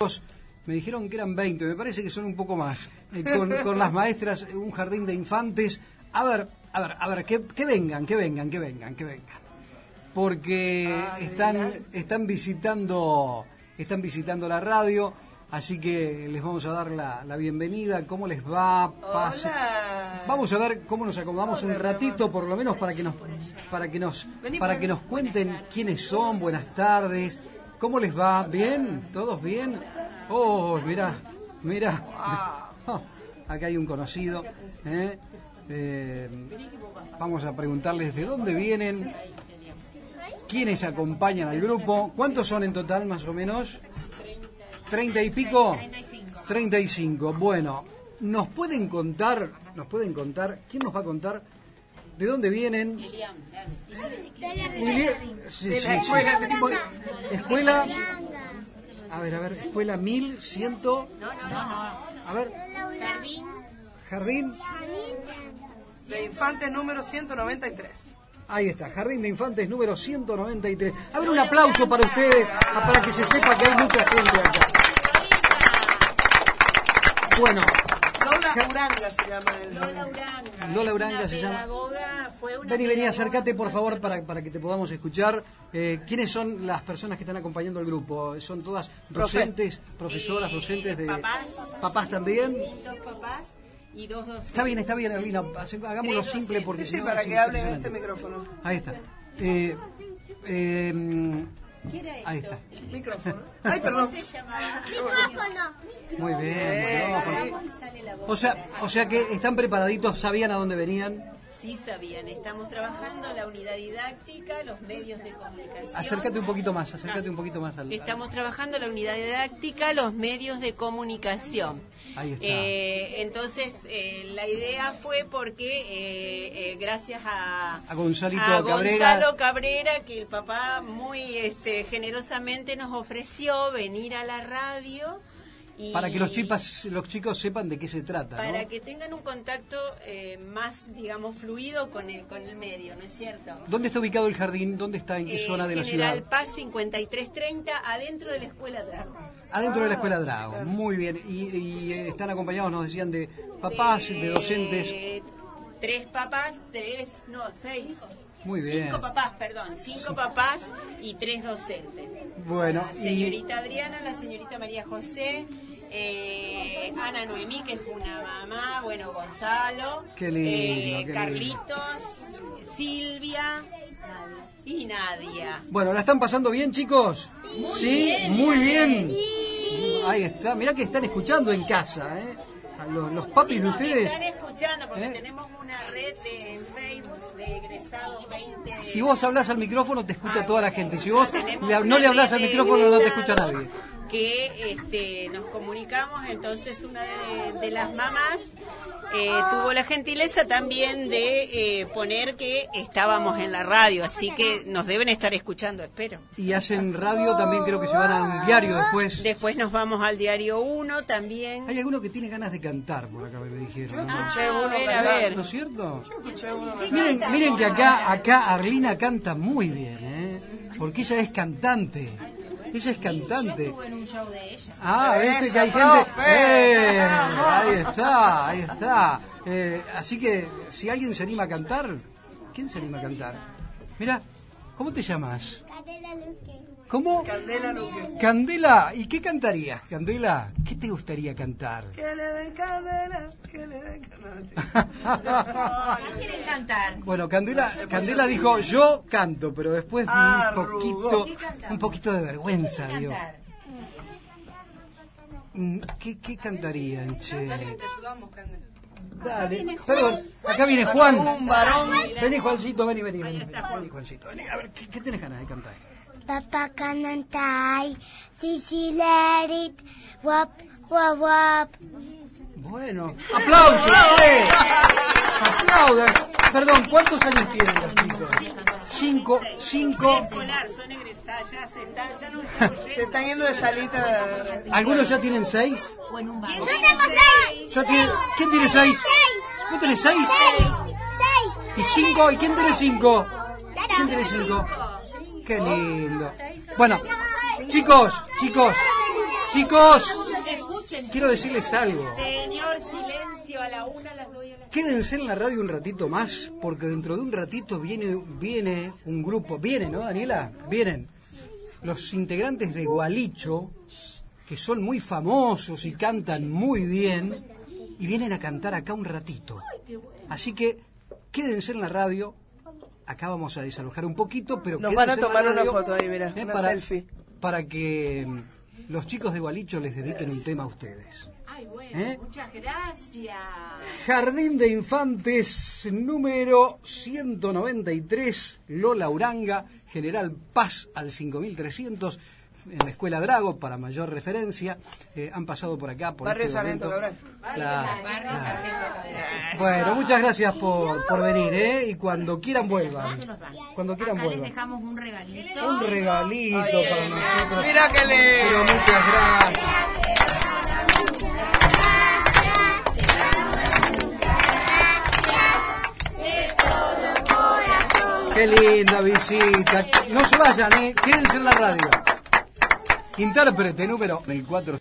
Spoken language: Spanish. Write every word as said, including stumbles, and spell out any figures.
Me dijeron que eran veinte, me parece que son un poco más. Eh, con, con las maestras, un jardín de infantes. A ver, a ver, a ver, que, que vengan, que vengan, que vengan, que vengan. Porque Ay, están, están visitando, están visitando la radio, así que les vamos a dar la, la bienvenida. ¿Cómo les va? Pase. Hola. Vamos a ver cómo nos acomodamos Hola, un ratito, por lo menos para que nos, para que nos, para que nos cuenten quiénes son. Buenas tardes. ¿Cómo les va? ¿Bien? ¿Todos bien? Oh, mira, mira. Oh, acá hay un conocido. ¿eh? Eh, vamos a preguntarles de dónde vienen, quiénes acompañan al grupo. ¿Cuántos son en total, más o menos? ¿Treinta y pico? Treinta y cinco. Bueno, ¿nos pueden contar, nos pueden contar, quién nos va a contar de dónde vienen? Lilian. Sí, sí, sí. Escuela. A ver, a ver, escuela mil ciento. No, no, no. A ver. Jardín. Jardín. De Infantes número ciento noventa y tres. Ahí está, Jardín de Infantes número ciento noventa y tres. A ver, un aplauso para ustedes, para que se sepa que hay mucha gente acá. Bueno. Lola Uranga se llama. El... Lola Uranga. Lola Uranga se llama. Vení, vení, acércate por favor para, para que te podamos escuchar. Eh, ¿Quiénes son las personas que están acompañando al grupo? ¿Son todas docentes, profesoras, eh, docentes de... Papás. ¿Papás también? Dos papás y dos docentes. Está bien, está bien, Erlina, hagámoslo simple porque... Sí, sí, si no, para es que hable en este micrófono. Ahí está. Eh, eh, ¿Qué era esto? Ahí está. Micrófono. Ay, perdón. ¿Cómo se llama? Micrófono. Muy bien, micrófono. Sale la voz. O sea, o sea que están preparaditos, sabían a dónde venían. Sí sabían, estamos trabajando la unidad didáctica, los medios de comunicación. Acércate un poquito más, acércate un poquito más al... Estamos trabajando la unidad didáctica, los medios de comunicación. Ahí está. Eh, entonces, eh, la idea fue porque, eh, eh, gracias a, a Gonzalito a Cabrera, Gonzalo Cabrera, que el papá muy este, generosamente nos ofreció venir a la radio. Y para que los, chipas, los chicos sepan de qué se trata, para ¿no? que tengan un contacto eh, más, digamos, fluido con el con el medio, ¿no es cierto? ¿Dónde está ubicado el jardín? ¿Dónde está? ¿En qué eh, zona de la ciudad? General Paz cincuenta y tres treinta, adentro de la Escuela Drago. Adentro de la Escuela Drago, muy bien. Y, y eh, están acompañados, nos decían, de papás, de, de docentes. Tres papás, tres, no, seis. Muy bien. Cinco papás, perdón, cinco sí. papás y tres docentes. Bueno, la señorita y... Adriana, la señorita María José, eh, Ana Noemí, que es una mamá, bueno, Gonzalo, qué lindo, eh, qué Carlitos, lindo. Silvia y Nadia. Bueno, ¿la están pasando bien, chicos? Muy ¿Sí? Bien, Muy bien. Sí. Ahí está, mirá que están escuchando en casa, ¿eh? Los, los papis sí, no, de ustedes. Están escuchando porque ¿eh? tenemos una red de Facebook de egresados veinte. Si vos hablas al micrófono te escucha ah, toda la gente. Si vos le, no le hablas al micrófono no te escucha nadie. Que este, nos comunicamos, entonces una de, de las mamás eh, tuvo la gentileza también de eh, poner que estábamos en la radio, así que nos deben estar escuchando, espero. Y hacen radio también, creo que se van a un diario después. Después nos vamos al diario uno también. Hay alguno que tiene ganas de cantar, por acá me dijeron. Yo ¿no? escuché ah, uno a ver, cantar. a ver. ¿No es cierto? Yo escuché uno cantar. Miren, miren que acá, acá Arlina canta muy bien, ¿eh? Porque ella es cantante. Ella es cantante. Yo estuve en un show de ella. Ah, viste Esa, que hay profe. gente. ¡Eh! Ahí está, ahí está. Eh, así que, si alguien se anima a cantar, ¿quién se anima a cantar? Mira, ¿cómo te llamas? Candela Luque. ¿Cómo? Candela Luque. Candela, ¿y qué cantarías, Candela? ¿Qué te gustaría cantar? Que le den candela, que le den candela. No quieren cantar. Bueno, Candela, Candela dijo, yo canto, pero después Ah, un poquito, ¿Qué un poquito de vergüenza, ¿Qué digo. cantar? ¿Qué, qué cantarían, che? Dale, te ayudamos, Candela. Dale, perdón, acá viene Juan. Un varón. Vení, Juancito, vení, vení, vení. Vení, Juancito, vení. A ver, ¿qué, qué tenés ganas de cantar? Papa canantai, sisi let it, wap, wap, wap. Bueno, aplausos, ¡eh! Aplaudan. Perdón, ¿cuántos años tienen los chicos? Cinco, cinco. Escolar, son egresadas, ya se están, ya no estamos Se están yendo de salita. De... ¿Algunos ya tienen seis? Yo tengo seis. ¿Ya tiene... ¿Quién tiene seis? ¿Vos tenés seis? Seis. Seis. ¿Y cinco? ¿Y quién tiene cinco? ¿Quién tiene cinco? Qué lindo. Bueno, chicos, chicos, Chicos, Escuchen. quiero decirles algo. Señor, silencio a la una, a las dos y a las Quédense en la radio un ratito más, porque dentro de un ratito viene, viene un grupo. Vienen, ¿no, Daniela? Vienen los integrantes de Gualicho, que son muy famosos y cantan muy bien, y vienen a cantar acá un ratito. Así que quédense en la radio. Acá vamos a desalojar un poquito, pero Nos van a quédense en la tomar una radio, foto ahí, mira, eh, una para, selfie. para que los chicos de Gualicho les dediquen un tema a ustedes. Ay, bueno, ¿Eh? muchas gracias. Jardín de Infantes número ciento noventa y tres, Lola Uranga, General Paz al cinco mil trescientos, en la Escuela Drago, para mayor referencia. Eh, han pasado por acá, por Barrio este Sarmiento momento. Cabral. Claro, Barrio claro. Sarmiento Cabral. Bueno, muchas gracias por, por venir, ¿eh? Y cuando quieran vuelvan. Cuando quieran Acá les vuelvan. dejamos un regalito. Un regalito para nosotros. Mira que le... Pero muchas gracias. Qué linda visita. No se vayan, ¿eh? Quédense en la radio. Intérprete número el cuatro.